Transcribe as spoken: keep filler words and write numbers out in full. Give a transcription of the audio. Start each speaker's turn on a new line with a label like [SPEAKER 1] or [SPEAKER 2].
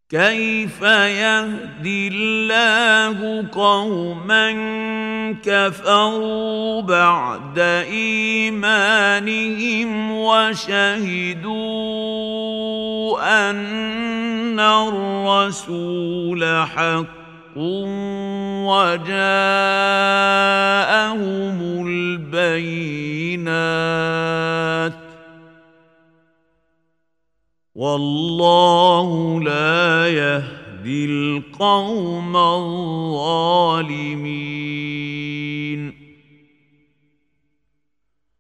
[SPEAKER 1] كيف يهدي الله قوما كفروا بعد إيمانهم وشهدوا أن الرسول حق وجاءهم البينات والله لا يهدي القوم الظالمين.